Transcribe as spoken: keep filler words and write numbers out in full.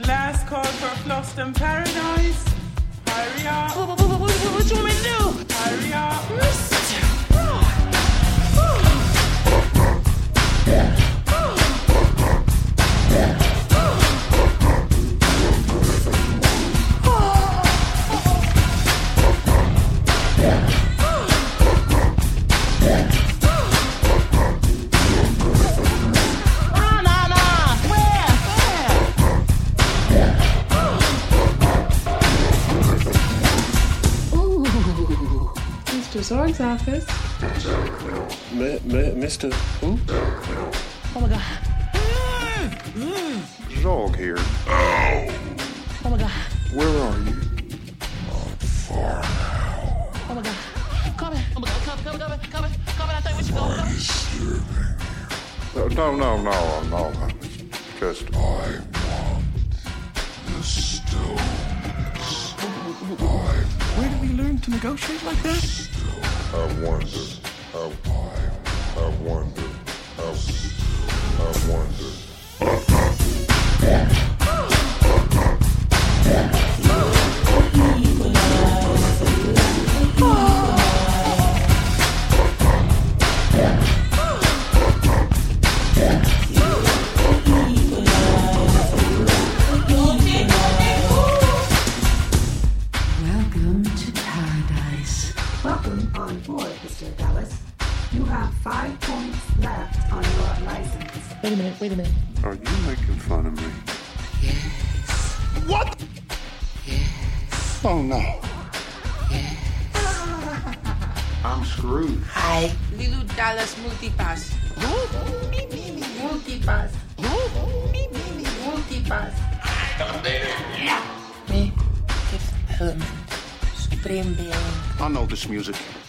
Last call for Fluston Paradise. Hurry up. What, what, what, what, what you want me to do? Hurry up. Zorg's office. M- M- Mister Who? Oh my god. Zorg here. Oh my god. Where are you? Oh my god. Come in. Oh my god. Come, come, come, come, come in. I think we should go. Come. No, no, no, no. I was just. I want the stones. I Where did we learn to negotiate like that? I wonder, I, I wonder, I, I wonder. Welcome to paradise. Welcome on board, Mister Dallas. You have five points left on your license. Wait a minute, wait a minute. Are you making fun of me? Yes. What? Yes. Oh no. Yes. I'm screwed. Hi, Lilu Dallas Multipass. Multipass. Multipass. Me, Fifth Element, Supreme Being. I know this music.